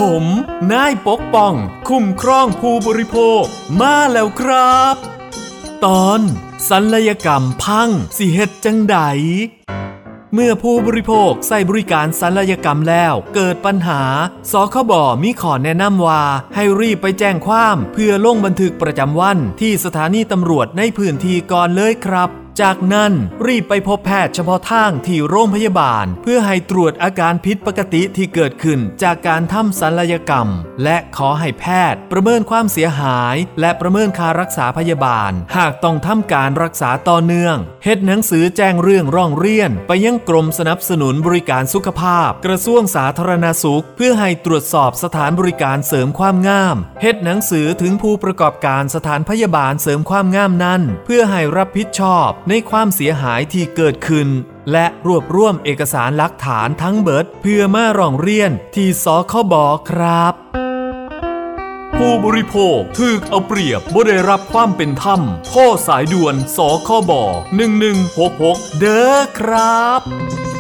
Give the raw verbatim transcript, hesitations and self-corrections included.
ผมนายปกป้องคุ้มครองผู้บริโภคมาแล้วครับตอนศัลยกรรมพังสิเฮ็ดจังใดเมื่อผู้บริโภคใส่บริการศัลยกรรมแล้วเกิดปัญหาสคบมีขอแนะนำว่าให้รีบไปแจ้งความเพื่อลงบันทึกประจำวันที่สถานีตำรวจในพื้นที่ก่อนเลยครับจากนั้นรีบไปพบแพทย์เฉพาะทางที่โรงพยาบาลเพื่อให้ตรวจอาการผิดปกติที่เกิดขึ้นจากการทำศัลยกรรมและขอให้แพทย์ประเมินความเสียหายและประเมินค่ารักษาพยาบาลหากต้องทำการรักษาต่อเนื่องเฮ็ดหนังสือแจ้งเรื่องร้องเรียนไปยังกรมสนับสนุนบริการสุขภาพกระทรวงสาธารณสุขเพื่อให้ตรวจสอบสถานบริการเสริมความงามเฮ็ดหนังสือถึงผู้ประกอบการสถานพยาบาลเสริมความงามนั้นเพื่อให้รับผิดชอบในความเสียหายที่เกิดขึ้นและรวบรวมเอกสารหลักฐานทั้งเบิดเพื่อมาร้องเรียนที่สคบครับผู้บริโภคถูกเอาเปรียบบ่ได้รับความเป็นธรรมโทรสายด่วนสคบหนึ่งหนึ่งหกหกเด้อครับ